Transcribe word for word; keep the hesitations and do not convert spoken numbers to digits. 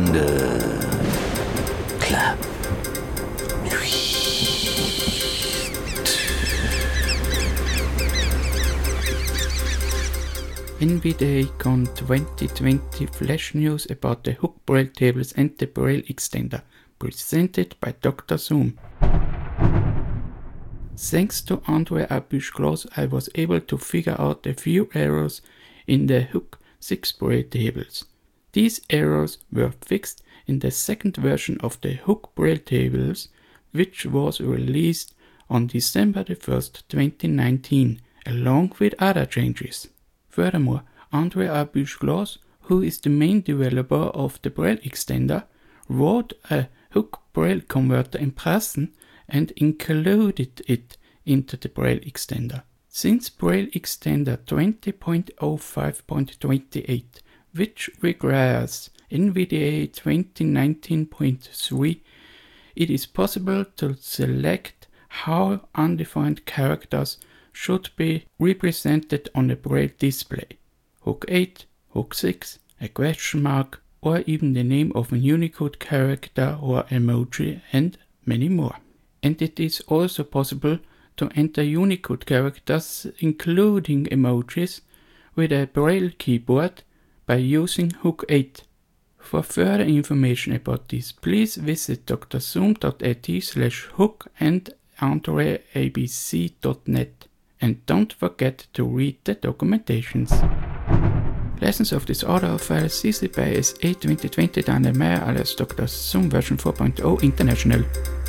the club. NVIDIA twenty twenty flash news about the Hook Braille tables and the Braille extender, presented by Doctor Zoom. Thanks to Andre Abush-Close, I was able to figure out a few errors in the Hook six Braille tables. These errors were fixed in the second version of the Hook Braille tables, which was released on December the first, twenty nineteen, along with other changes. Furthermore, Andre Abush-Close, who is the main developer of the Braille extender, wrote a Hook Braille converter in Python and included it into the Braille extender. Since Braille extender twenty point oh five point twenty-eight, which requires NVDA twenty nineteen point three, it is possible to select how undefined characters should be represented on a Braille display. Hook eight, Hook six, a question mark, or even the name of a Unicode character or emoji, and many more. And it is also possible to enter Unicode characters, including emojis, with a Braille keyboard by using Hook eight. For further information about this, please visit d r zoom dot a t slash hook and andre a b c dot net. And don't forget to read the documentations. Lessons of this audio file C C B Y S A twenty twenty Daniel Meyer alias Doctor Zoom version four point oh International.